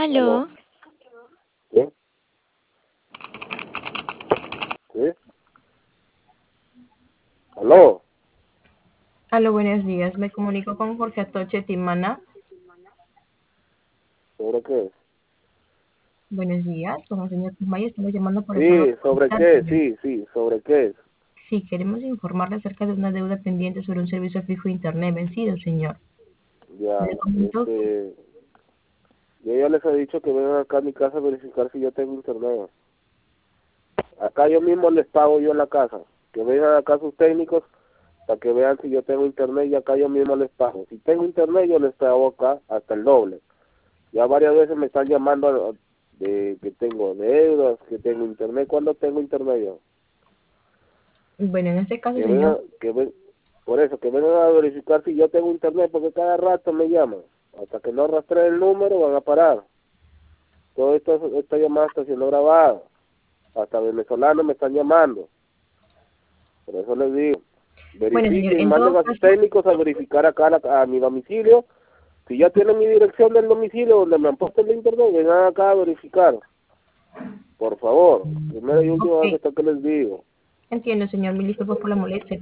Aló. Aló. ¿Sí? ¿Sí? Aló. Aló, buenos días. Me comunico con Jorge Atoche Timana. ¿Sobre qué? Buenos días, con el señor Tismaya. Estamos llamando por el pago Sí, de ¿sobre capital, qué? señor. Sí, ¿sobre qué? Sí, queremos informarle acerca de una deuda pendiente sobre un servicio fijo de internet vencido, señor. Ya, Le comento que... yo ya les he dicho que vengan acá a mi casa a verificar si yo tengo internet. Acá yo mismo les pago yo en la casa. Que vengan acá sus técnicos para que vean si yo tengo internet y acá yo mismo les pago. Si tengo internet yo les pago acá hasta el doble. Ya varias veces me están llamando de que tengo deudas, que tengo internet. ¿Cuándo tengo internet yo? Bueno, en este caso, Que señor, vengan, por eso, que vengan a verificar si yo tengo internet, porque cada rato me llaman. Hasta que no rastree el número van a parar. Todo esto, esta llamada está siendo grabada. Hasta venezolanos me están llamando. Por eso les digo, bueno, señor, verifiquen y en manden todo a sus caso, técnicos a verificar acá a mi domicilio. Si ya tienen mi dirección del domicilio donde me han puesto el internet, vengan acá a verificar. Por favor, primera y última vez ok, que les digo. entiendo, señor, mil disculpas por la molestia.